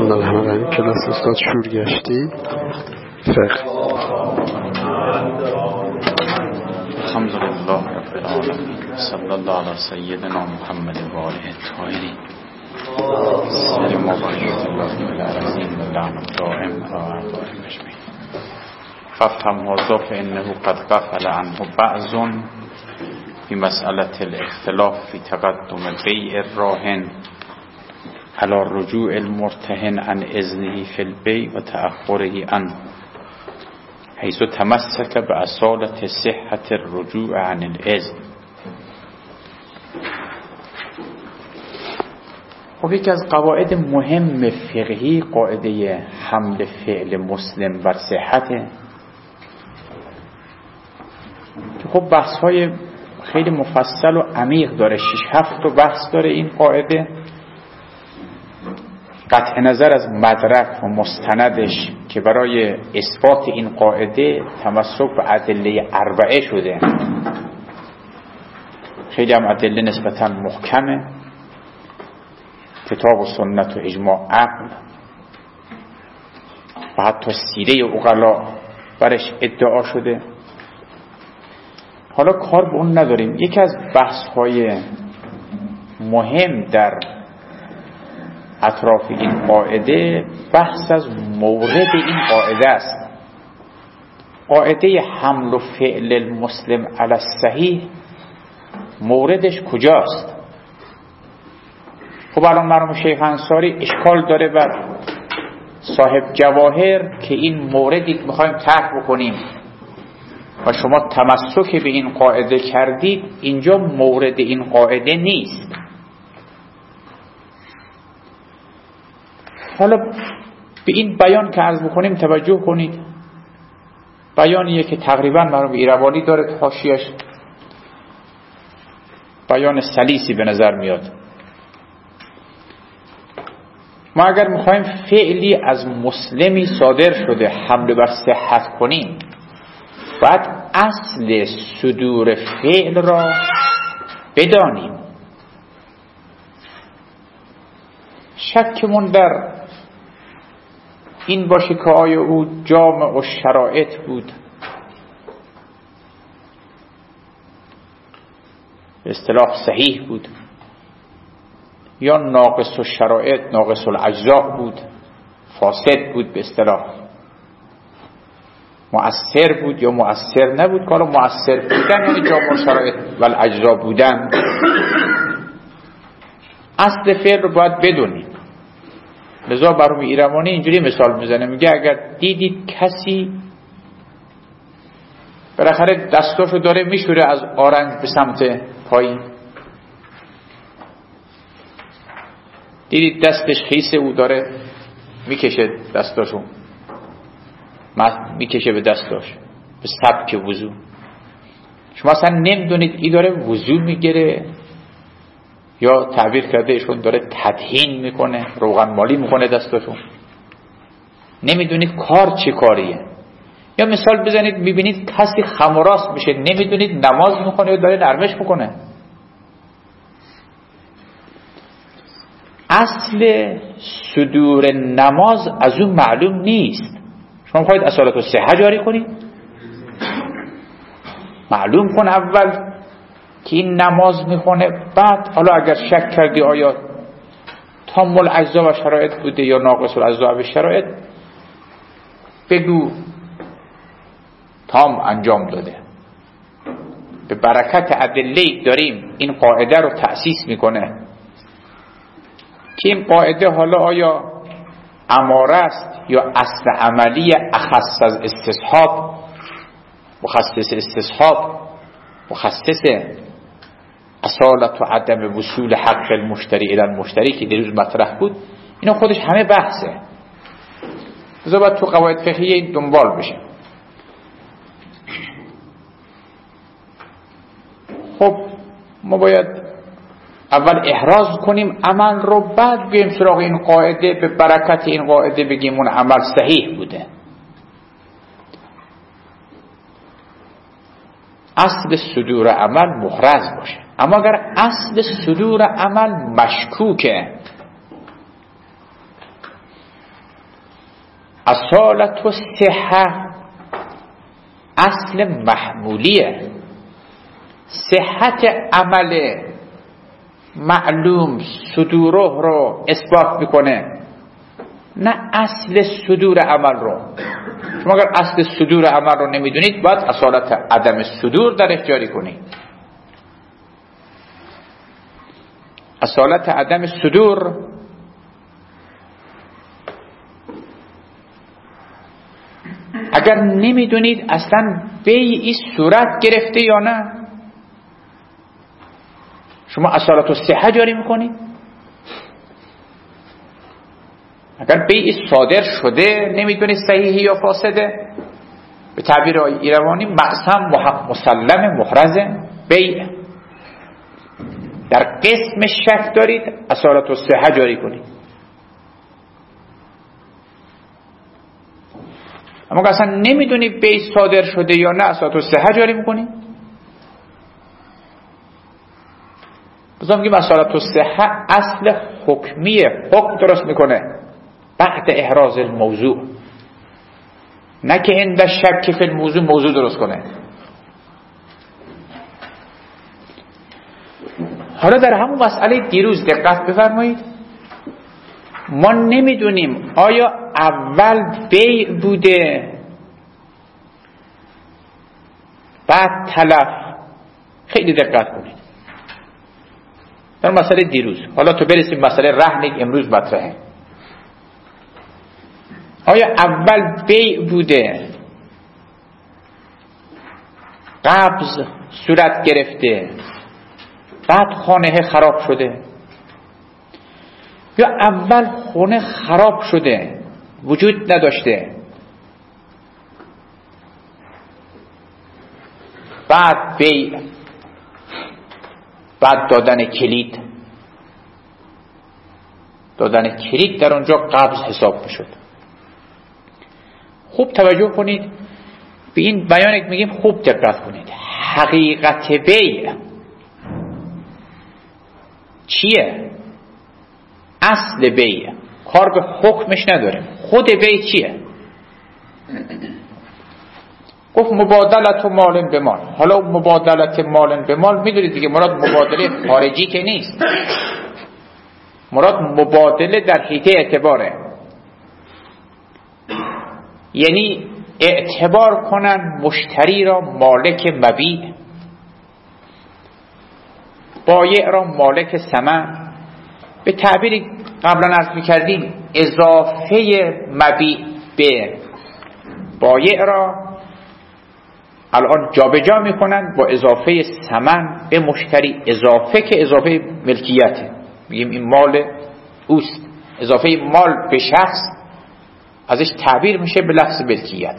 الحمد کلاس استاد شورگشتی فقه. الحمدلله رب العالمین صلی الله علی سیدنا محمد و آله الطاهرین سلام و برکت الله العظیم و لعنت دائم و اعدائهم اجمعین. فافهم هذا فانه قد غفل عنه بعض في مسألة الاختلاف في تقدم بيع الراهن على رجوع المرتهن عن إذنه في البيع وتأخره عنه، حيث تمسك بأصالة صحة الرجوع عن الإذن. خب یکی از قواعد مهم فقهی قاعده حمل فعل مسلم بر صحته که خب بحث های خیلی مفصل و عمیق داره، 6-7 بحث داره این قاعده. قطع نظر از مدرک و مستندش که برای اثبات این قاعده تمسک به ادله 4 شده، خیلی هم ادله نسبتا محکمه، کتاب و سنت و اجماع عقل و حتی سیره عقلا برش ادعا شده. حالا کار به اون نداریم. یکی از بحث‌های مهم در اطراف این قاعده بحث از مورد این قاعده است. قاعده حمل و فعل المسلم علی الصحیح موردش کجاست؟ خب الان مرحوم شیخ انصاری اشکال داره بر صاحب جواهر که این موردی که میخوایم طرح بکنیم و شما تمسک به این قاعده کردید، اینجا مورد این قاعده نیست. حالا به این بیان که عرض بکنیم توجه کنید. بیانیه که تقریبا مرحوم ایروانی داره، حاشیه‌اش بیان سلیسی به نظر میاد. ما اگر میخوایم فعلی از مسلمی صادر شده حمله بر صحت کنیم، باید اصل صدور فعل را بدانیم. شکمون در این باشه که آیا او جامع و شرایط بود، به اصطلاح صحیح بود، یا ناقص و شرایط ناقص الاجزاء بود، فاسد بود، به اصطلاح مؤثر بود یا مؤثر نبود. که حالا مؤثر بودن یعنی جامع و شرایط و الاجزاء بودن. اصل فعل رو باید بدونیم. لذا مرحوم ایروانی اینجوری مثال میزنه، میگه اگر دیدید کسی بالاخره دستاشو داره میشوره از آرنج به سمت پایین، دیدید دستش خیسه، او داره میکشه دستاشو، میکشه به دستاش به سبک وضو، شما اصلا نمیدونید ای داره وضو میگیره یا تعبیر کرده ایشون داره تدهین میکنه، روغن مالی میکنه دستاشون، نمیدونید کار چه کاریه. یا مثال بزنید میبینید کسی خم و راست میشه، نمیدونید نماز میکنه یا داره نرمش میکنه. اصل صدور نماز از اون معلوم نیست. شما میخواید اصالت الصحه جاری کنید، معلوم کن اول که این نماز میخونه، بعد حالا اگر شک کردی آیا تام الاجزاء و شرایط بوده یا ناقص الاجزاء و شرایط، بگو تام انجام داده. به برکت ادله داریم این قاعده رو تأسیس میکنه که این قاعده حالا آیا اماره است یا اصل عملی اخص از استصحاب، مخصص استصحاب، مخصص اصالت و عدم وصول حق المشتری الی المشتری که دیروز مطرح بود. اینا خودش همه بحثه، لذا باید تو قواعد فقهی این دنبال بشه. خب ما باید اول احراز کنیم عمل رو، بعد بیایم سراغ این قاعده، به برکت این قاعده بگیم اون عمل صحیح بوده. اصل صدور عمل محرز باشه. اما اگر اصل صدور عمل مشکوکه، اصالت و صحه اصل محمولیه. صحت عمل معلوم صدوره رو اثبات میکنه، نه اصل صدور عمل رو. شما اگر اصل صدور عمل رو نمیدونید باید اصالت عدم صدور درش جاری کنید. اصالت عدم صدور اگر نمیدونید اصلا بیعی صورت گرفته یا نه، شما اصالت الصحه جاری میکنید. اگر بیعی صادر شده نمیدونید صحیحی یا فاسده، به تعبیر ایروانی مقسم مسلم محرزه بیع. در قسم شک دارید اصالت الصحه جاری کنید. اما اگر اصلا نمیدونید بیع صادر شده یا نه اصالت الصحه جاری میکنید. بازم میگیم اصالت الصحه اصل حکمیه، حکم درست میکنه بعد احراز الموضوع، نه که عند شک فی الموضوع موضوع درست کنه. حالا در همون مسئله دیروز دقت بفرمایید، ما نمیدونیم آیا اول بیع بوده بعد تلف. خیلی دقت کنید در مسئله دیروز. حالا تو برسیم مسئله رهن امروز مطرحه. آیا اول بیع بوده قبض صورت گرفته بعد خانه خراب شده، یا اول خونه خراب شده وجود نداشته بعد بیع، بعد دادن کلید در اونجا قبض حساب میشد. خوب توجه کنید به این بیان که میگیم، خوب دقت کنید. حقیقت بیع چیه؟ اصل بیع کار به حکمش نداره. خود بیع چیه؟ گفت مبادلت و مال به مال. حالا مبادلت مال به مال میدونید دیگه، مراد مبادله خارجی که نیست، مراد مبادله در حیطه اعتباره. یعنی اعتبار کنن مشتری را مالک مبیع، بایع را مالک ثمن. به تعبیری قبلا عرض می‌کردیم اضافه مبیع به بایع را الان جابجا میکنن با اضافه ثمن به مشتری. اضافه که اضافه ملکیته، میگیم این مال اوست. اضافه مال به شخص ازش تعبیر میشه به لفظ ملکیت.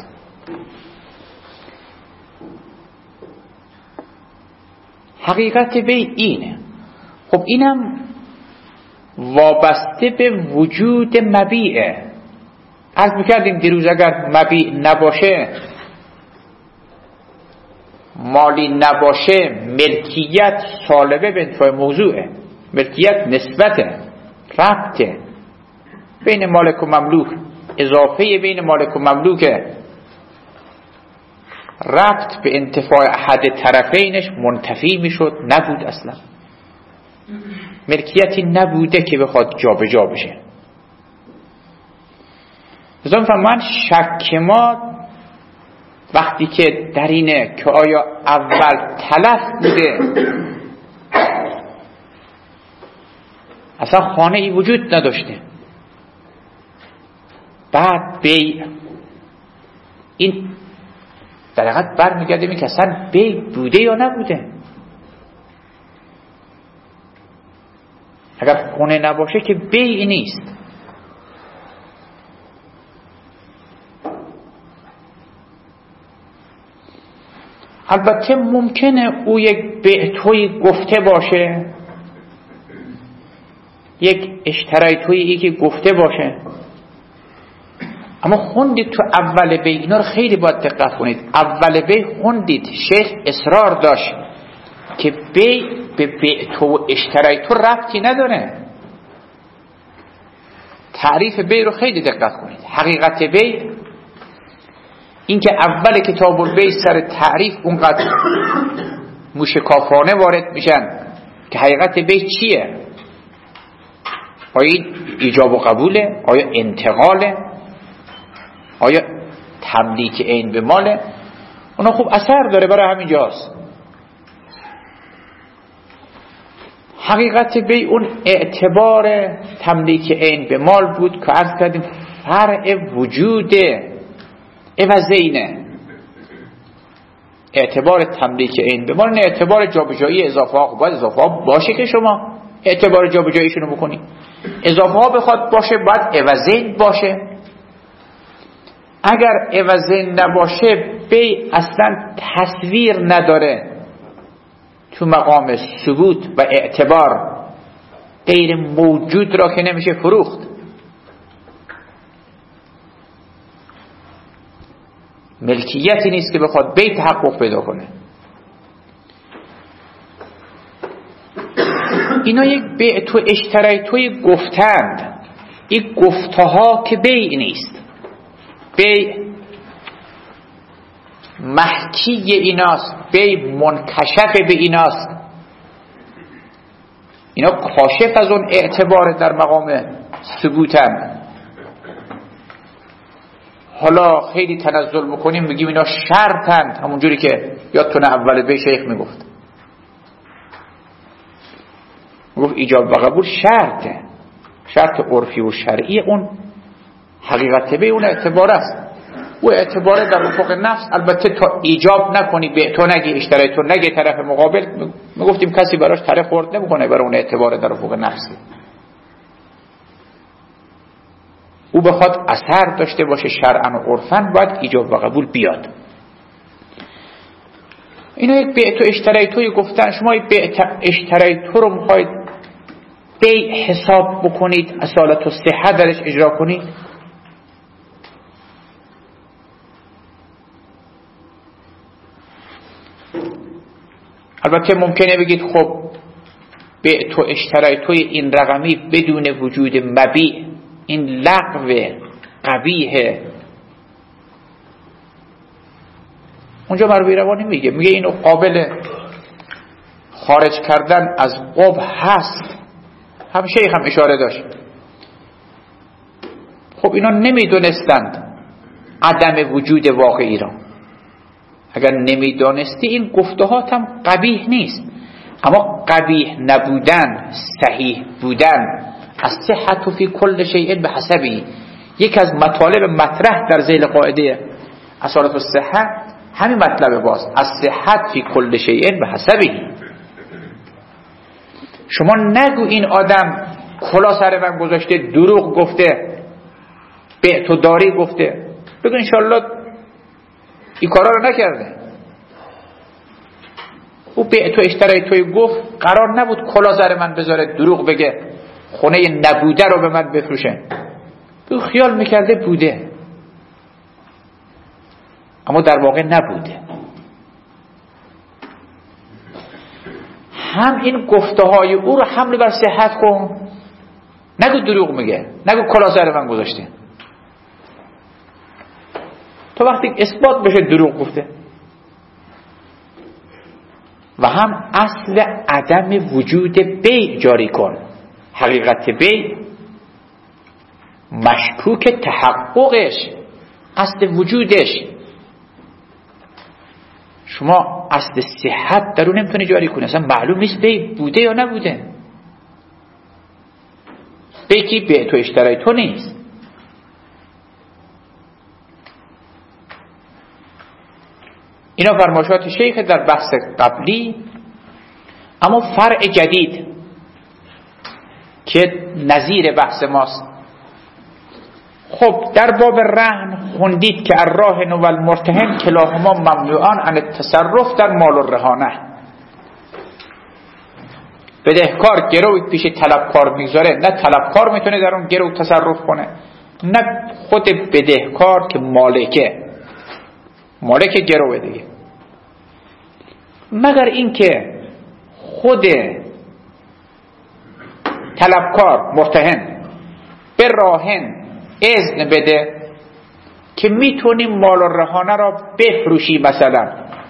حقیقت بیع اینه. خب اینم وابسته به وجود مبیعه. عرض میکردیم دیروز اگر مبیع نباشه، مالی نباشه، ملکیت سالبه به انتفاع موضوعه. ملکیت نسبته، ربطه بین مالک و مملوک، اضافه بین مالک و مملوکه، ربط به انتفاع احد طرفینش منتفی میشد، نبود اصلا. ملکیتی نبوده که بخواد جابجا بشه. مثلا من شک ما وقتی که در اینه که آیا اول تلف بوده، اصلا خانه ای وجود نداشته، بعد بیع، این در حقیقت برمیگرده که اصلا بیع بوده یا نبوده. اگر خونه نباشه که بیع نیست. البته ممکنه او یک بیع توی گفته باشه، یک اشترای توی که گفته باشه، اما خوندید تو اول بیع، اینا رو خیلی باید دقت کنید. اول بیع خوندید شیخ اصرار داشت که بیع به بیع تو و اشترای تو ربطی نداره. تعریف بی رو خیلی دقت کنید. حقیقت بی این که اول کتاب البی سر تعریف اونقدر موشکافانه وارد میشن که حقیقت بی چیه؟ آیا ایجاب و قبوله؟ آیا انتقاله؟ آیا تملیک عین به ماله؟ اونا خوب اثر داره، برای همین جاست. حقیقت بی اون اعتبار تملیک عین به مال بود که عرض کردیم فرع وجود عوضینه. اعتبار تملیک عین به مال نه اعتبار جابجایی اضافه ها. باید اضافه ها باشه که شما اعتبار جابجاییشون رو بکنید. اضافه ها بخواد باشه باید عوضین باشه. اگر عوضین نباشه بی اصلا تصویر نداره تو مقام ثبوت و اعتبار. غیر موجود را که نمیشه فروخت. ملکیتی نیست که بخواد بی تحقق پیدا کنه. اینا یک بیع تو اشترای توی گفتند. این گفتها که بیع نیست. بیع محکی ایناست، بیع منکشف به ایناست. اینا کاشف از اون اعتبار در مقام ثبوتن. حالا خیلی تنزل میکنیم میگیم اینا شرطند، همونجوری که یادتونه اول به شیخ میگفت ایجاب و قبول شرطه، شرط عرفی و شرعی. اون حقیقت به اون اعتبار است. او اعتبار در افق نفس. البته تا ایجاب نکنی، به تو نگی، اشترای تو نگی، طرف مقابل میگفتیم کسی براش تره خورد نمیکنه برای اون اعتبار در افق نفسی. او بخواد اثر داشته باشه شرعاً و عرفاً باید ایجاب و قبول بیاد. اینا یک بیع تو اشترای توی گفتن. شما یک بیع اشترای تو رو میخواید بیع حساب بکنید، اصالت و صحت درش اجرا کنید. البته ممکنه بگید خب بیع تو اشترای توی این رقمی بدون وجود مبیع این لغو قبیحه. اونجا مربی روانی میگه اینو قابل خارج کردن از قبح هست. هم شیخ هم اشاره داشت. خب اینا نمیدونستند عدم وجود واقعی را. اگر نمیدانستی این گفتهات هم قبیح نیست، اما قبیح نبودن، صحیح بودن، الصحة فی کل شیء بحسبه، یک از مطالب مطرح در ذیل قاعده اصالت الصحة همین مطلب باز، الصحة فی کل شیء بحسبه. شما نگو این آدم کلا سر من گذاشته، دروغ گفته، بیع تو داری گفته. بگو انشالله این کارا رو نکرده. او بیع تو اشترای توی گفت قرار نبود کلا سر من بذاره، دروغ بگه، خونه نبوده رو به من بفروشه. تو خیال میکرده بوده، اما در واقع نبوده. هم این گفته های او رو حمل بر صحت کن. نگو دروغ میگه، نگو کلا سر من گذاشته. تو وقتی اثبات بشه دروغ گفته. و هم اصل عدم وجود بیع جاری کن. حقیقت بیع مشکوک تحققش، اصل وجودش. شما اصل صحت در اون نمیتونی جاری کنی. اصلا معلوم نیست بیع بوده یا نبوده. بیع کی؟ بیع تو اشترای تو نیست. اینا فرمایشات شیخ در بحث قبلی. اما فرع جدید که نظیر بحث ماست. خب در باب رهن خوندید که الراهن و المرتهن کلاهما ممنوعان عن التصرف در مال الرهانه. بدهکار گرو پیش طلبکار میذاره، نه طلبکار میتونه در اون گرو تصرف کنه، نه خود بدهکار که مالک گروه دیگه، مگر اینکه خود طلبکار مرتهن به راهن اذن بده که میتونی مال و رهانه را بفروشی مثلا،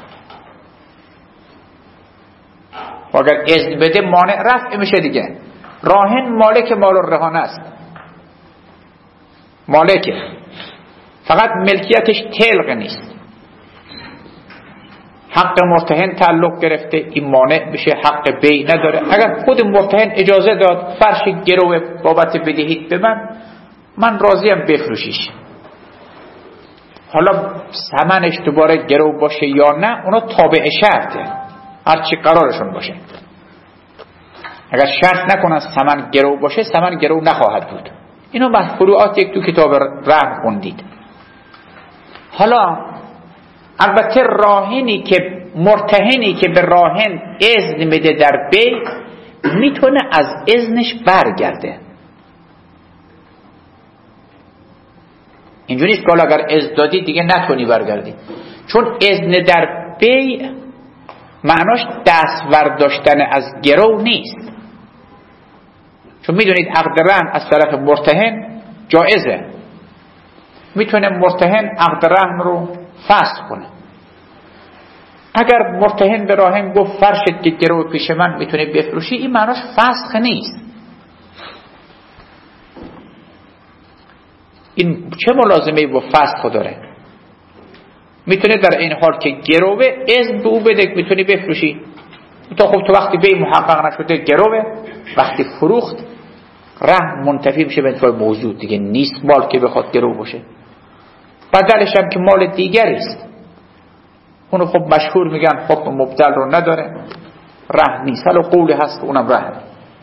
و اگر اذن بده مانع رفع میشه دیگه. راهن مالک مال و رهانه است، مالکه، فقط ملکیتش تلق نیست. حق مرتهن تعلق گرفته، این مانع میشه، حق بیع نداره. اگر خود مرتهن اجازه داد فرش گرو بابت بدهید به من راضیم بفروشیش، حالا ثمنش دوباره گرو باشه یا نه اونا تابع شرطه، هرچی قرارشون باشه. اگر شرط نکنن ثمن گرو باشه، ثمن گرو نخواهد بود. اینو فروعات یک تو کتاب رهن خوندید. حالا البته راهنی که مرتهنی که به راهن اذن میده در بیع میتونه از اذنش برگرده. اینجوری نیست که اگر اذن دادی دیگه نتونی برگردی، چون اذن در بیع معناش دستور داشتن از گرو نیست. چون میدونید عقد رهن از طرف مرتهن جایزه، میتونه مرتهن عقد رهن رو فسخ کنه. اگر مرتهن به راهن گفت فرشت که گرو پیش من میتونه بفروشی، این معناش فسخ نیست. این چه ملازمه با فسخ داره؟ میتونه در این حال که گروه اذن به او بده میتونی بفروشی. تا خب تو وقتی بیع محقق نشده گروه، وقتی فروخت رهن منتفی میشه به انتفاع موجود دیگه نیست مال که بخواد گروه باشه. بدلش هم که مال دیگری است، اونو خب مشهور میگن حکم مبدل رو نداره، رهن نیست. حالا قولی هست که اونم رهن.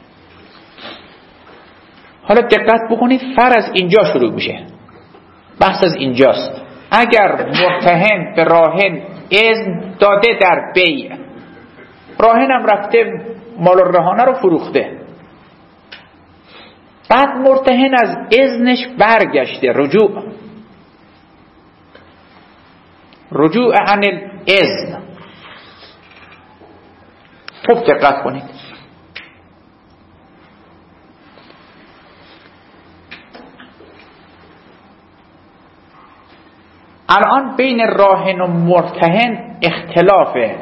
حالا دقت بکنید، فرض اینجا شروع میشه، بحث از اینجاست. اگر مرتهن به راهن اذن داده در بیع، راهن هم رفته مال و رهانه رو فروخته، بعد مرتهن از اذنش برگشته، رجوع عن الاذن. خوب دقت کنید، الان بین راهن و مرتهن اختلافه،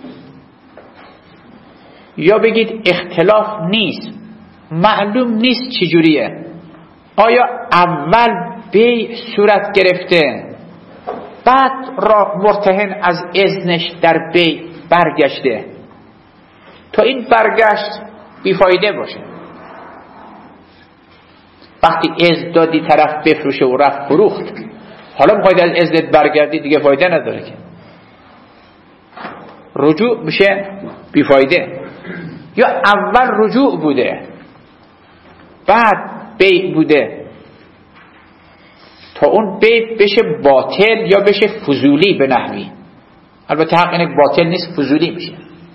یا بگید اختلاف نیست، معلوم نیست چجوریه. آیا اول بیع صورت گرفته بعد مرتهن از اذنش در بیع برگشته تا این برگشت بیفایده باشه؟ وقتی اذن دادی طرف بفروشه و رفت فروخت، حالا میخواید از اذنت برگردی دیگه فایده نداره که، رجوع میشه بیفایده. یا اول رجوع بوده بعد بیع بوده، تا اون بیع بشه باطل یا بشه فضولی به نحوی. البته حق اینه باطل نیست، فضولی میشه.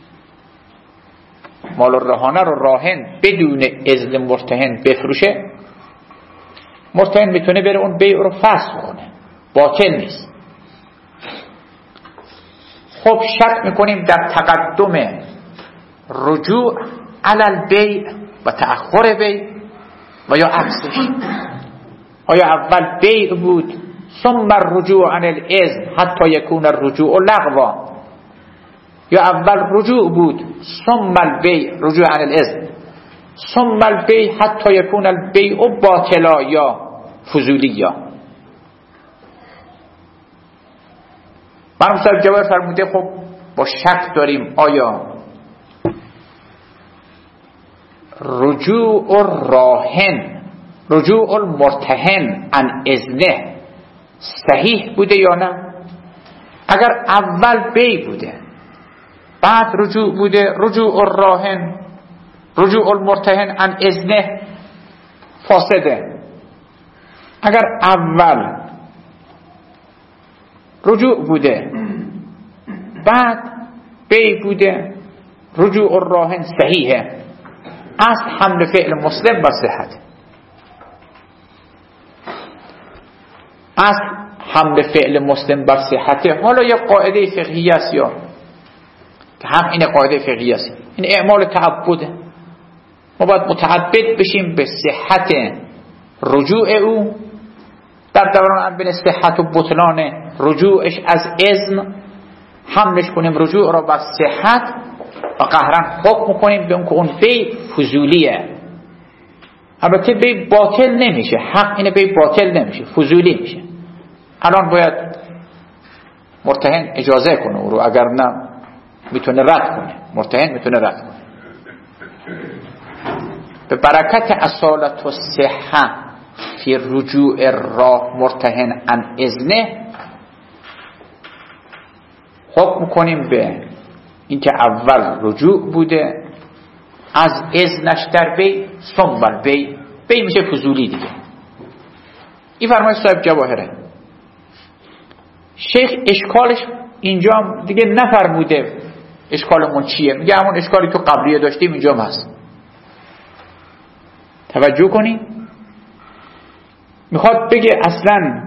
مال و رهانه رو راهن بدون اذن مرتهن بفروشه، مرتهن میتونه بره اون بیع رو فسخ کنه، باطل نیست. خب شک میکنیم در تقدم رجوع علی البیع و تأخر بیع و یا عکسش. آیا اول بیع بود ثم الرجوع عن الاذن حتی یکون الرجوع لغوا، یا اول رجوع بود ثم البیع رجوع عن الاذن ثم البیع حتی یکون البیع باطلا یا فضولیا؟ مرحوم صاحب جواب فرموده خب با شک داریم آیا رجوع الراهن، رجوع المرتهن عن اذنه صحیح بوده یا نه. اگر اول بیع بوده بعد رجوع بوده، رجوع الراهن رجوع المرتهن عن اذنه فاسده. اگر اول رجوع بوده بعد بیع بوده، رجوع الراهن صحیحه. اصل حمل فعل مسلم بر صحت، اصل حمل فعل مسلم بر صحته. حالا یا قاعده فقهی است یا که هم این قاعده فقهی است، این اعمال تعبده. ما باید متعبد بشیم به صحت رجوع او در دوران بین صحت و بطلان رجوعش از اذن حملش کنیم رجوع را بر صحت و قهرن حکم کنیم به اون که اون بی فضولیه. البته بی باطل نمیشه، حق اینه بی باطل نمیشه، فضولی میشه. الان باید مرتهن اجازه کنه او رو، اگر نه میتونه رد کنه، مرتهن میتونه رد کنه. به برکت اصالت و صحه فی رجوع راه مرتهن عن اذنه حکم کنیم به اینکه اول رجوع بوده از اذنش در بی ثم بی میشه فضولی دیگه. این فرمایش صاحب جواهره. شیخ اشکالش اینجا دیگه نفرموده اشکالمون چیه، میگه همون اشکالی که قبلیه داشتیم اینجا هم هست. توجه کنید، میخواد بگه اصلا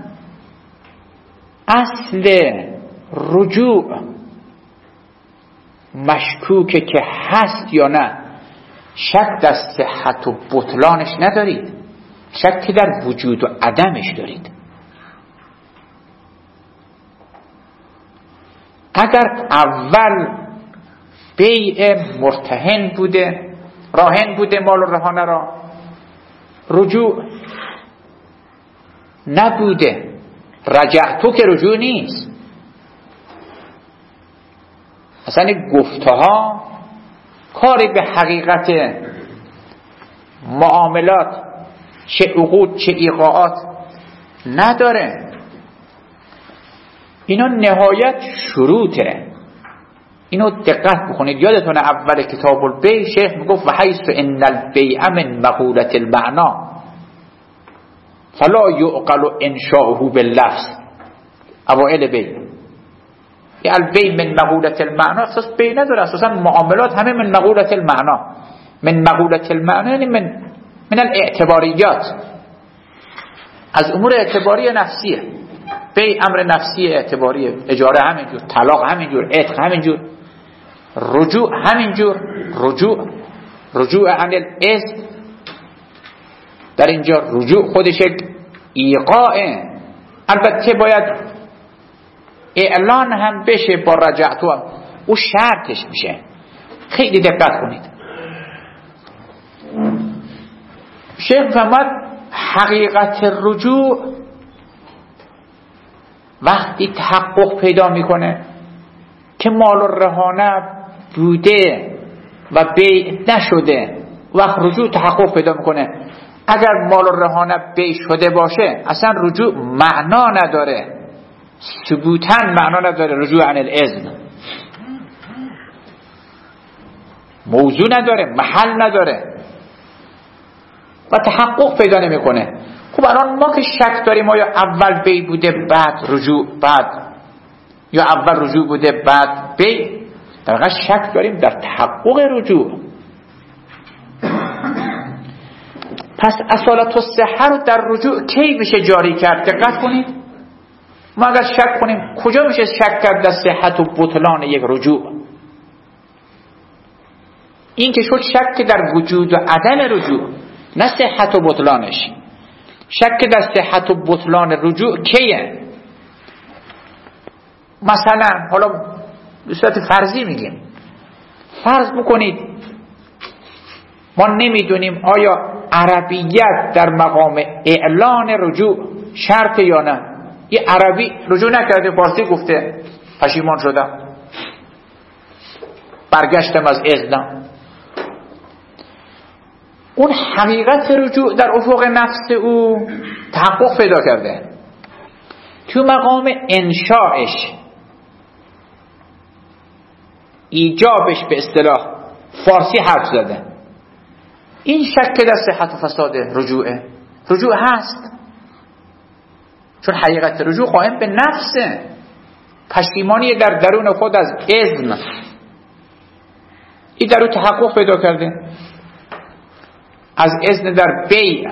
اصل رجوع مشکوکه که هست یا نه، شک در صحت و بطلانش ندارید، شک در وجود و عدمش دارید. اگر اول بیع مرتهن بوده، راهن بوده مال و رهانه را، رجوع نبوده، رجعتو که رجوع نیست. اصلا گفته ها کاری به حقیقت معاملات چه عقود چه ایقاعات نداره. اینا نهایت شروطه. اینو دقت بکنید. یادتونه اول کتاب البیع شیخ میگفت و حیث ان البیع من مقولة المعنا فلا یعقل انشاؤه باللفظ. اوائل بیع یه البیع من مقولة المعنا اساس بیع نداره، اساسا معاملات همه من مقولة المعنا. من مقولة المعنا یعنی من الاعتباریات، از امور اعتباری نفسیه. بیع امر نفسی اعتباریه، اجاره همینجور، طلاق همینجور، عتق همینجور، رجوع همینجور. رجوع عن الاذن در اینجا رجوع خودش ایقاعه. البته باید اعلان هم بشه با رجعتو هم، او شرطش میشه. خیلی دقت کنید. شیخ فرمود حقیقت رجوع وقتی تحقق پیدا میکنه که مال و رهانه بوده و بیع نشده، وقت رجوع تحقق پیدا میکنه. اگر مال و رهانه بیع شده باشه اصلا رجوع معنا نداره، ثبوتاً معنا نداره. رجوع عن الاذن موضوع نداره، محل نداره و تحقق پیدا نمیکنه. خب الان ما که شک داریم آیا اول بیع بوده بعد رجوع، بعد یا اول رجوع بوده بعد بیع، در واقع شک داریم در تحقق رجوع. پس اصالت الصحه رو در رجوع کی میشه جاری کرد؟ دقت کنید. ما اگر شک کنیم کجا میشه شک کرد در صحت و بطلان یک رجوع؟ این که شد شک در وجود و عدم رجوع، نه صحت و بطلانش. شک در صحت و بطلان رجوع کیه؟ مثلا حالا به صورت فرضی میگیم، فرض بکنید ما نمیدونیم آیا عربیت در مقام اعلان رجوع شرط یا نه. یه عربی رجوع نکرده، فارسی گفته پشیمان شدم، برگشتم از اذنم، اون حقیقت رجوع در افق نفس او تحقق پیدا کرده. تو مقام انشاءش، ایجابش به اصطلاح فارسی حرف زده، این شک در صحت و فساد رجوعه. رجوع هست چون حقیقت رجوع قائم به نفسه، پشیمانی در درون خود از اذن، این در او تحقق پیدا کرده. از اذن در بیع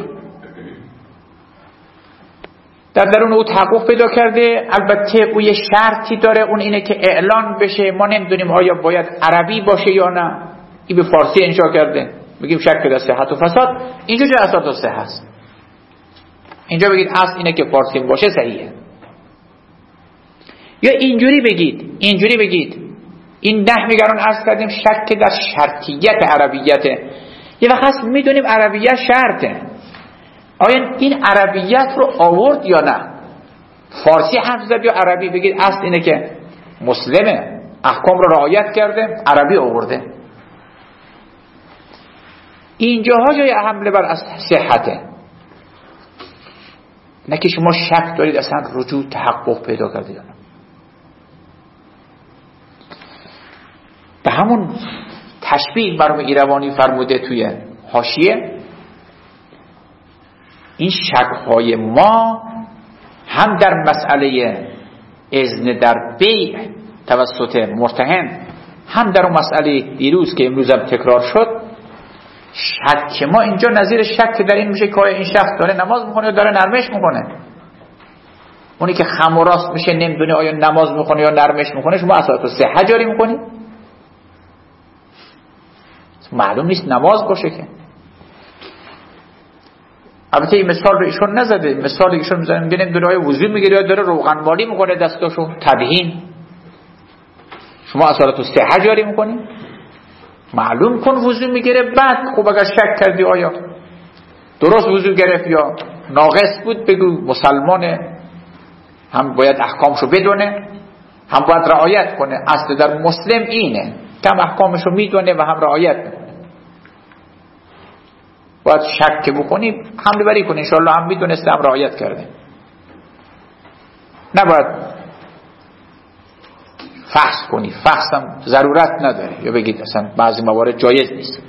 در درون او تحقق پیدا کرده. البته او یه شرطی داره، اون اینه که اعلان بشه. ما نمیدونیم آیا باید عربی باشه یا نه، این به فارسی انشا کرده، بگیم شک در صحت و فساد. اینجا جا اساس صحت هست. اینجا بگید اصل اینه که فارسی باشه صحیحه. یا اینجوری بگید این نحویگران عرض کردیم شک در شرطیت عربیته. یه وقت هست میدونیم عربیت شرطه، آیا این عربیت رو آورد یا نه؟ فارسی حرف زد یا عربی؟ بگید اصل اینه که مسلمه، احکام رو رعایت کرده، عربی آورده. اینجاها جای حمله بر صحته، نه که شما شک دارید اصلا رجوع تحقق پیدا کرده یا نه. به همون تشبیه مرحوم ایروانی فرموده توی حاشیه، این شک‌های ما هم در مسئله اذن در بیع توسط مرتهن، هم در اون مسئله دیروز که امروز هم تکرار شد، شک ما اینجا نظیر شک در این میشه که این شخص داره نماز میکنه یا داره نرمش میکنه. اونی که خم و راست میشه نمیدونه آیا نماز میکنه یا نرمش میکنه، شما اساس صحت جاری میکنی؟ معلوم نیست نماز باشه که. البته این مثال رو ایشون نزده، مثال ایشون میزنه میگه نمیدونه آیا وضو میگیره یا داره روغن مالی میکنه دستاشو، تدهین. شما اصالت صحت جاری میکنی؟ معلوم کن وضو میگیره. بعد خب اگر شک کردی آیا درست وضو گرفت یا ناقص بود، بگو مسلمانه، هم باید احکامشو بدونه، هم باید رعایت کنه. اصل در مسلم اینه که هم احکامشو میدونه و هم رعایت میکنه. باید شک بکنی حمله بری کنی، انشاءالله هم میدونسته هم رعایت کرده. نباید فحص کنی، فحص هم ضرورت نداره، یا بگید اصلا بعضی موارد جایز نیست.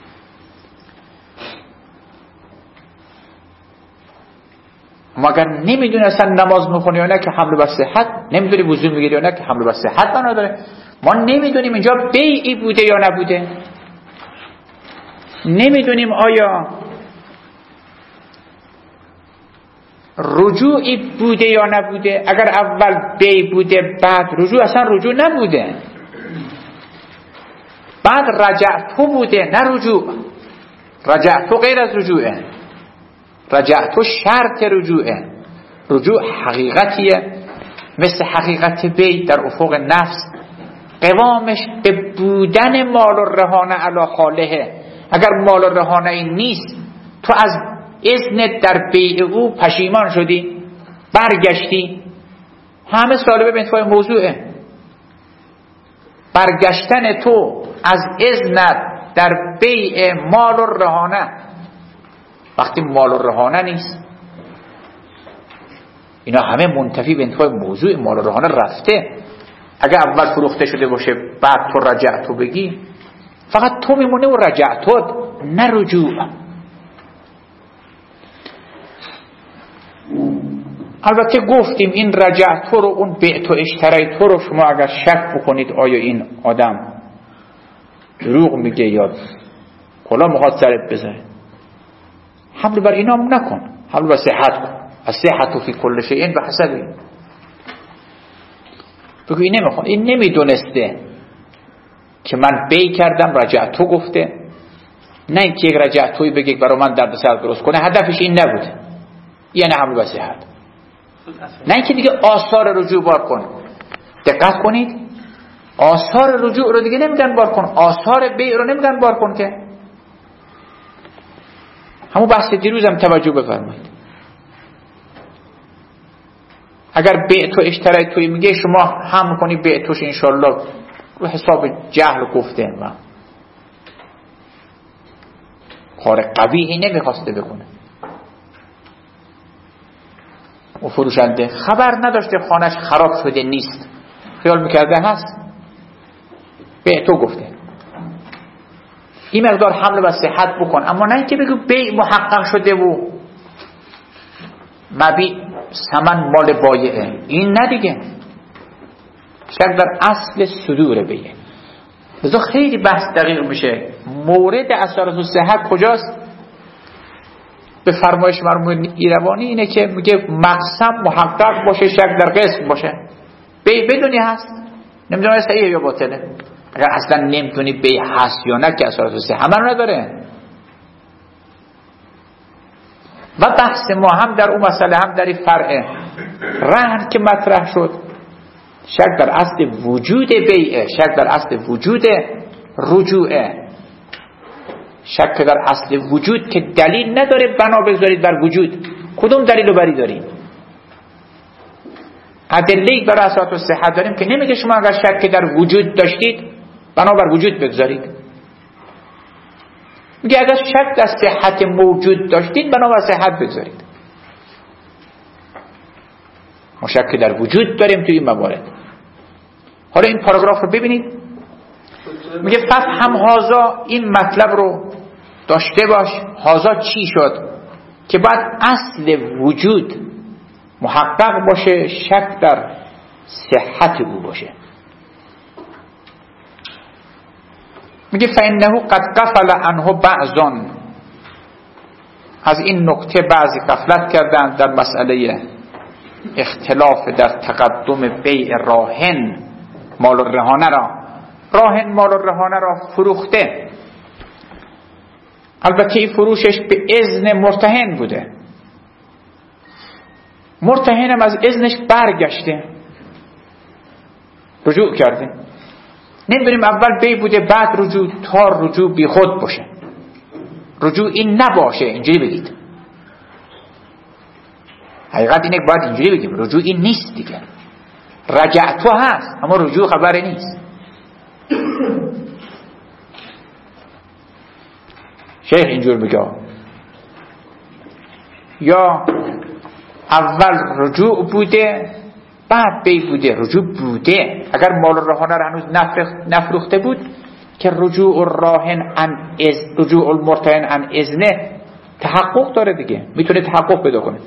مگر نمیدونی اصلا نماز میخونی یا نه که حمله بر صحت، نمیدونی وضو میگیری یا نه که حمله بر صحت نداره. ما نمیدونیم اینجا بیعی بوده یا نبوده، نمیدونیم آیا رجوعی بوده یا نبوده. اگر اول بیع بوده بعد رجوع، اصلا رجوع نبوده. بعد رجعتو بوده نه رجوع. رجعتو غیر از رجوعه، رجعتو شرط رجوعه. رجوع حقیقتیه، مثل حقیقت بیع در افق نفس، قوامش به بودن مال و رهانه علی خالهه. اگر مال و رهانه این نیست، تو از اذن در بیع او پشیمان شدی، برگشتی، همه سالبه به انتفاع موضوعه. برگشتن تو از اذن در بیع مال و رهانه، وقتی مال و رهانه نیست، اینا همه منتفی به انتفاع موضوع مال و رهانه رفته. اگر اول فروخته شده باشه بعد تو رجعتو بگی، فقط تو میمونه و رجعتو، نه رجوع. البته گفتیم این رجعتو رو، اون بیعتو اشتریتو رو شما اگر شک بکنید آیا این آدم دروغ میگه یا کلا میخواد سرت بزنه، حمل بر اینا هم نکن، حمل بر صحت کن. از صحت فی کل شیء به حسب. بگو این نمیخواد، این نمیدونسته که من بی کردم رجعتو گفته، نه اینکه یک رجعتوی بگه برای من درد سر درست کنه، هدفش این نبوده، یعنی حمل بر صحت. نه اینکه دیگه آثار رجوع بار کن. دقت کنید، آثار رجوع رو دیگه نمیگن بار کن، آثار بیع رو نمیگن بار کن. که همون بحث دیروزم توجه بفرمایید. اگر بیع تو اشترای توی میگه شما هم کنی بیع توش انشالله رو حساب جهل گفته من کار قبیحی نمیخواسته بکنه. و فروشنده خبر نداشته خانش خراب شده نیست، خیال میکرده هست، بیع تو گفته. این مقدار حمل و صحت بکن، اما نه اینکه بگو بیع محقق شده و مبیع ثمن مال بایعه، این نه دیگه، شک در اصل صدور بیعه. لذا خیلی بحث دقیق میشه. مورد اثرات صحت کجاست؟ به فرمایش مرحوم ایروانی اینه که میگه مقسم محقق باشه، شک در قسم باشه. بیع بدونی هست، نمیدونی صحیحه یا باطله. اگر اصلا نمیدونی بیع هست یا نه که اثرات صحت همه نداره. و بحث ما هم در اون مسئله هم در فرع رهن که مطرح شد، شک در اصل وجود بیعه، شک در اصل وجود رجوعه، شک در اصل وجود که دلیل نداره بنا بذارید بر وجود. کدوم دلیل رو بری داریم؟ ادله بر اساس صحت داریم که نمیگه شما اگر شک در وجود داشتید بنا بر وجود بگذارید، میگه اگر شک در صحت موجود داشتید بنا بر صحت بگذارید. ما شک در وجود داریم توی این موارد. حالا این پاراگراف رو ببینید، میگه فهم هازا، این مطلب رو داشته باش. هازا چی شد؟ که باید اصل وجود محقق باشه، شک در صحت او باشه. میگه فإنه قد غفل عنه بعضون، از این نکته بعضی غفلت کردند در مسئله اختلاف در تقدم بیع راهن مال الرهانه را. راهن مال الرهانه را فروخته، البته این فروشش به اذن مرتهن بوده، مرتهنم از اذنش برگشته، رجوع کرده. نمیدونیم اول بی بوده بعد رجوع، تا رجوع بی خود باشه، رجوع این نباشه. اینجوری بگید، حقیقت اینه باید اینجوری بگیم، رجوع این نیست دیگه. رجعتو هست اما رجوع خبری نیست. شیخ اینجور میگه یا اول رجوع بوده بعد بی بوده. رجوع بوده، اگر مال الرهانه را هنوز نفروخته بود که رجوع الراهن عن رجوع المرتهن عن اذنه تحقق داره دیگه، میتونه تحقق پیدا کنه.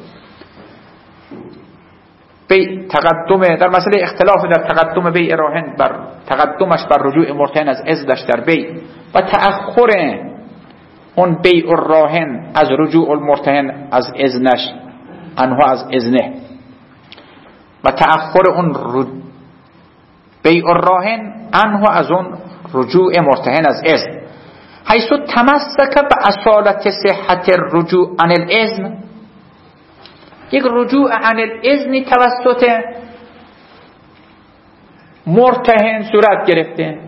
بی تقدم در مسئله اختلاف در تقدم بیع راهن بر تقدمش بر رجوع مرتهن از اذنش در بیع و تأخر اون بیع الراهن از رجوع المرتهن از اذنش انها از اذنه و تأخر اون بیع الراهن انها از اون رجوع مرتهن از اذن، حیث تمسک به اصالت صحت الرجوع عن الاذن. یک رجوع عن الاذن توسط مرتهن صورت گرفته.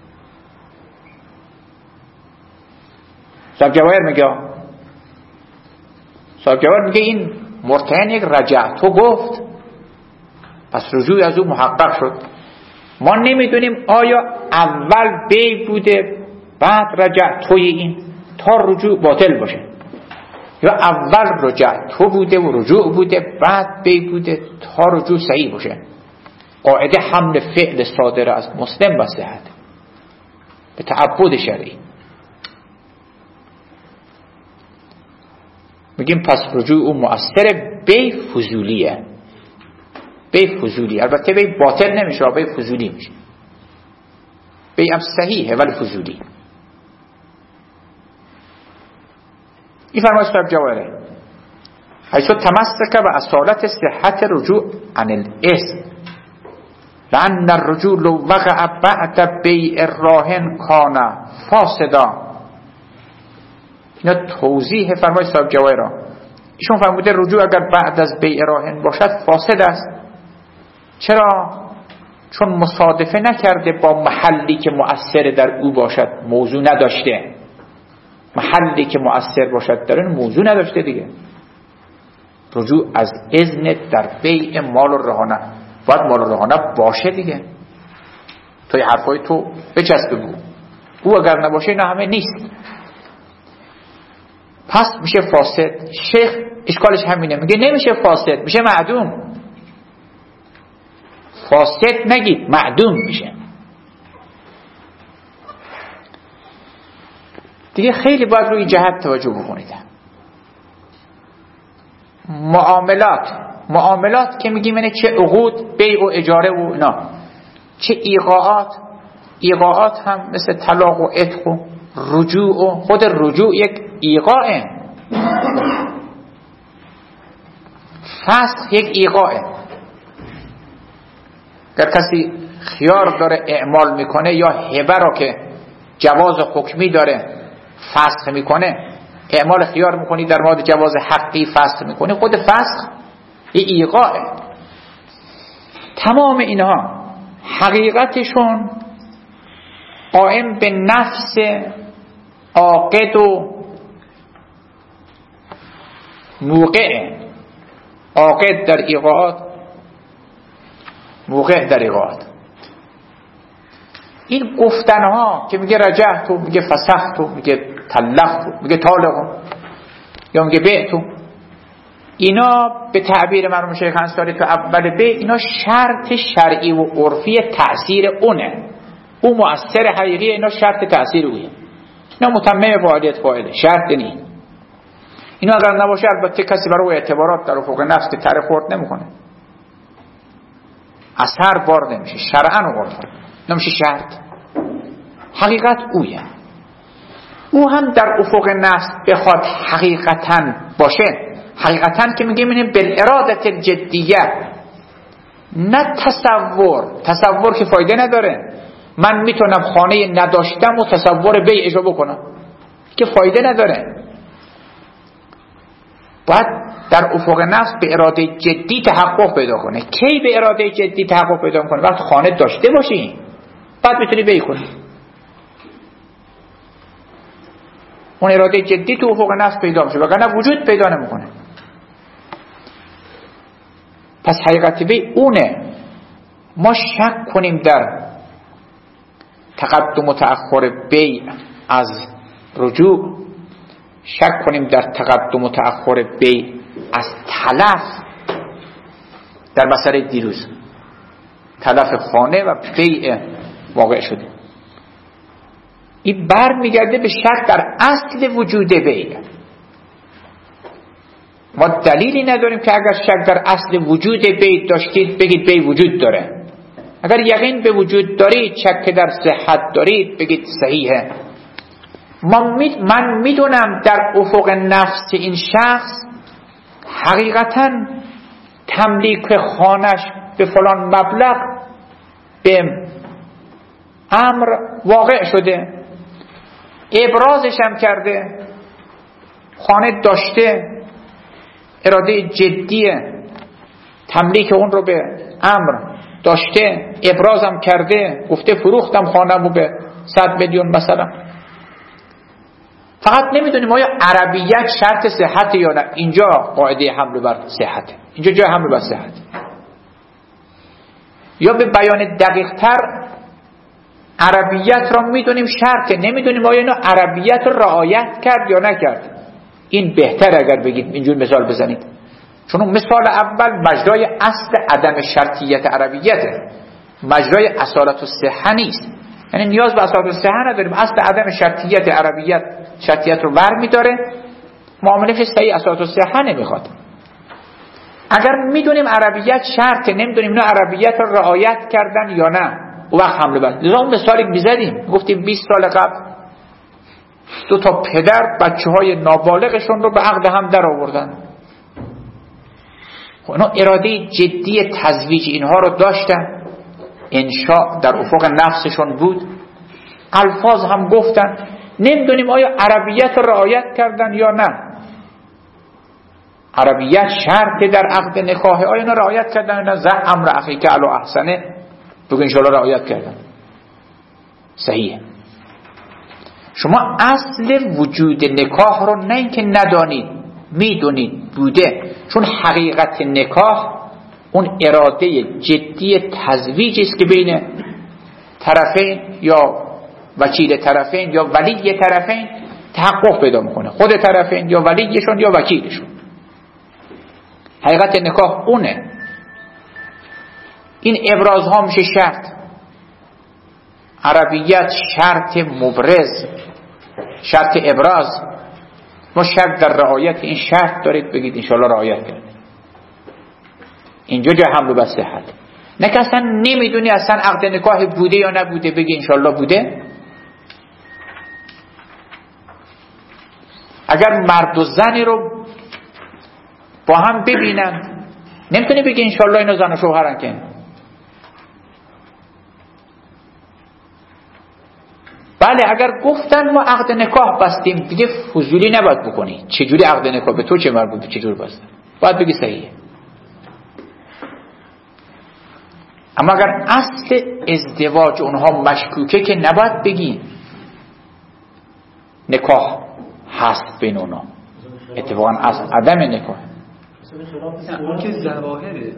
صاحب جواهر میگه این مرتهن یک رجعتو گفت، پس رجوع از او محقق شد. ما نمیدونیم آیا اول بی بوده بعد رجعتوی این تا رجوع باطل باشه، یا اول رجعتو بوده و رجوع بوده بعد بی بوده تا رجوع صحیح باشه. قاعده حمل فعل صادر از مسلم به صحت به تعبد شرعی. میگیم پس رجوع او مؤثر بی فضولیه، بی فضولی. البته بی باطل نمیشه، بی فضولی میشه. بی هم صحیحه ولی فضولی. این فرمایش صاحب جواهره حیث تمسک به اصالت صحت رجوع عن الاذن لأن الرجوع لو وقع بعد بیع الراهن کان فاسدا. اینا توضیح فرمایش صاحب جواهره. ایشون فرموده رجوع اگر بعد از بیع راهن باشد فاسد است. چرا؟ چون مصادفه نکرده با محلی که مؤثر در او باشد، موضوع نداشته. محلی که مؤثر باشد در اون موضوع نداشته دیگه. رجوع از اذن در بیع مال الرهانه، باید مال الرهانه باشه دیگه. توی حرفای تو بچسبه بگو، او اگر نباشه اینا همه نیست، پس میشه فاسد. شیخ اشکالش همینه، میگه نمیشه فاسد، میشه معدوم. فاسد نگید، معدوم میشه دیگه. خیلی باید روی جهت توجه بکنید. معاملات که میگیم اینه چه عقود، بیع و اجاره و نه، چه ایقاعات هم مثل طلاق و عتق و رجوع، و خود رجوع یک ایقاعه، فسخ یک ایقاعه. اگر کسی خیار داره اعمال میکنه یا هبه را که جواز حکمی داره فسخ میکنه، اعمال خیار میکنی در مورد جواز حقی فسخ میکنی، خود فسخ یه ایقاعه. تمام اینها حقیقتشون قائم به نفس عاقد و موقع، عاقد در ایقاعات، موقع در ایقاعات. این گفتنها که میگه رجعتو، میگه فسختو، میگه طلقتو، میگه طالقو، یا میگه بعتو، اینا به تعبیر مرحوم شیخ انصاری تو اول به اینا شرط شرعی و عرفی تأثیر اونه، او مؤثر حقیقی، اینا شرط تأثیر اوه، اینا متمم فاعلیت فاعله، شرط نیست. اینا اگر نباشه البته کسی برای اعتبارات در افق نفس که تره خورد نمیکنه، اثر بار نمیشه شرعاً و عرفاً، نمیشه شرط. حقیقت اویه. او هم در افق نفس بخواد حقیقتاً باشه، حقیقتاً که میگیم اینه بالارادت الجدیه، نه تصور که فایده نداره. من میتونم خانه نداشتم و تصور بیعش رو بکنم که فایده نداره. باید در افق نفس به اراده جدی تحقق پیدا کنه. کی به اراده جدی تحقق پیدا کنه؟ وقت خانه داشته باشی بعد میتونی بیع کنی. اون اراده جدی تو افق نفس پیدا میشه، وگرنه وجود پیدا نمیکنه. پس حقیقت بیع اونه. ما شک کنیم در تقدم و تأخر بیع از رجوع، شک کنیم در تقدم و تأخر بیع از تلف. در مسئله دیروز تلف خانه و بیع واقع شده، این بر میگرده به شک در اصل وجود بیع. ما دلیلی نداریم که اگر شک در اصل وجود بیع داشتید بگید بیع وجود داره. اگر یقین به وجود دارید، شک در صحت دارید، بگید صحیحه. من میدونم در افق نفس این شخص حقیقتا تملیک خانش به فلان مبلغ به امر واقع شده، ابرازش هم کرده، خانه داشته، اراده جدیه تملیک اون رو به امر داشته، ابرازم کرده، گفته فروختم خانه‌مو به 100 میلیون مثلا. فقط نمیدونیم آیا عربیت شرط صحت یا نه. اینجا قاعده حمل بر صحت، اینجا جای حمل بر صحت. یا به بیان دقیق تر عربیت را میدونیم شرطه، نمیدونیم آیا اینو عربیت را رعایت کرد یا نکرد. این بهتر اگر بگید اینجور مثال بزنید، چون اون مثال اول مجرای اصل عدم شرطیت عربیته، مجرای اصالت و صحه نیست. یعنی نیاز به اصالت و صحه نداریم، اصل عدم شرطیت عربیت شرطیت رو بر میداره، معامله صحیح اصالت و صحه نمیخواد. اگر میدونیم عربیت شرطه، نمیدونیم اینا عربیت رو رعایت کردن یا نه، اون وقت حمله بر. لذا اون مثالی میزدیم، گفتیم 20 سال قبل 2 تا پدر بچه‌های نابالغشون رو به عقد هم در آوردن. اونا اراده جدی تزویج اینها رو داشتن، انشاء در افق نفسشون بود، الفاظ هم گفتن، نمیدونیم آیا عربیت رو رعایت کردن یا نه. عربیت شرط در عقد نکاح، آیا اینا رعایت کردن یا نه؟ زه امر اخیک علی احسنه، بگو انشاءالله رعایت کردن، صحیحه. شما اصل وجود نکاح رو نه اینکه ندانید، میدونید بوده، چون حقیقت نکاح اون اراده جدی تزویج است که بین طرفین یا وکیل طرفین یا ولی طرفین تحقق پیدا میکنه، خود طرفین یا ولیشون یا وکیلشون. حقیقت نکاح اونه. این ابراز ها میشه شرط. عربیت شرط مبرز، شرط ابراز. ما شرط در رعایت این شرط دارید، بگید انشاءالله رعایت کرد. اینجا جای حمل و صحت. نه که اصلا نمیدونی اصلا عقد نکاح بوده یا نبوده، بگی انشاءالله بوده. اگر مرد و زنی رو با هم ببینن، نمیتونی بگی انشاءالله اینا زن و شوهرن که. بله اگر گفتن ما عقد نکاح بستیم دیگه فضولی نباید بکنی. چجوری عقد نکاح؟ به تو چه مربوطه؟ چجور بستن؟ باید بگی صحیحه. اما اگر اصل ازدواج اونها مشکوکه که نباید بگی نکاح هست بین اونا. اتفاقا اصل عدم نکاح اون که ظواهره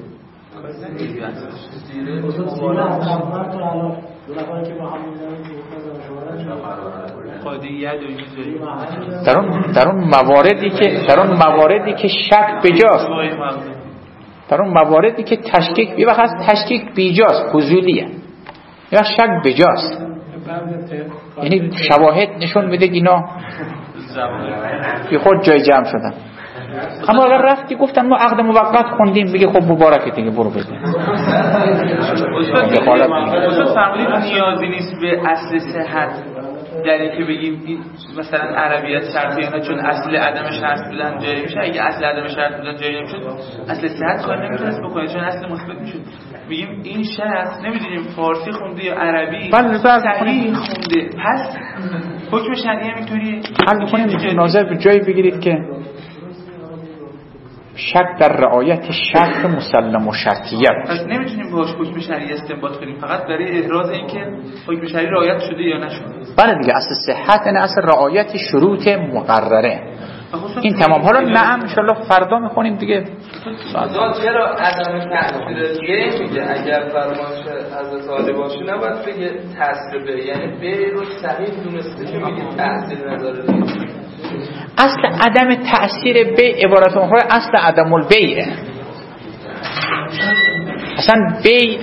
در اون مواردی که شک بجاست، در اون مواردی که تشکیک یه وقت هست تشکیک بیجاست، فضولیه، یا شک بجاست، یعنی شواهد نشون میده اینا بی خود جای جمع شدن. اما اگر رفتی گفتن ما عقد موقت خوندیم بگه خب مبارکه دیگه برو بزن. استاد فرمودید نیازی نیست به اصل صحت در این که بگیم مثلا عربیت شرطی یا نه، چون اصل عدم شرط بودن جاری میشه. اگه اصل عدم شرط بودن جاری نمیشد اصل صحت کار نمیتونست بکنه، چون اصل مثبت میشد. میگیم این شخص نمیدونیم فارسی خونده یا عربی صحیح خونده، پس حکم شرعی هم اینطوریه. حل می‌کنیم ناظر به جایی بگیرید که شک در رعایت شرط مسلم و شرطیت. پس نمیتونیم باهاش حکم شرعی استنباط کنیم، فقط برای احراز این که حکم شرعی رعایت شده یا نشده. بله دیگه اصل صحت یعنی اصل رعایت شروط مقرره. این تمام. حالا نعم ان شاء الله فردا میخونیم دیگه. چرا عدم تأثیر میگه اگر فرمایش حضرت عالی باشه نباید بگه تأثیر به، یعنی به رو صحیح دونسته که میگه تأثیر نداره. اصل عدم تأثیر بیع عبارت اخرى اصل عدم البیع. اصلا بیع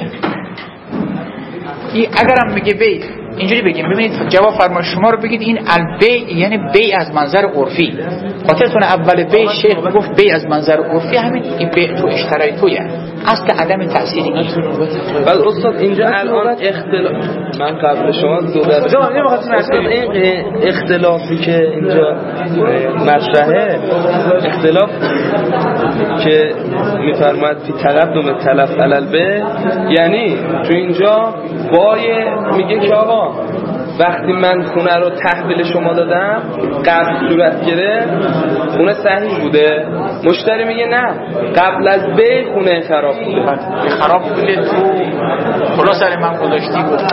اگرم میگه بیع اینجوری بگیم، ببینید جواب فرمایش شما رو بگید این البیع یعنی بیع از منظر عرفی. خاطرتون اول بیع شیخ گفت بیع از منظر عرفی، همین این بیع تو اشترای تویه. اصل عدم تأثیر نیست. بعد استاد اینجا الان اختلاف، من قبل شما این اختلافی که اینجا مطرحه، اختلاف که میفرماید فی تقدم تلف علل به، یعنی تو اینجا بای میگه که آقا وقتی من خونه رو تحویل شما دادم قبل صورت گرفت خونه صحیح بوده، مشتری میگه نه قبل از بیع خونه خراب بوده. خراب بوده تو خلاص من گذاشتی بود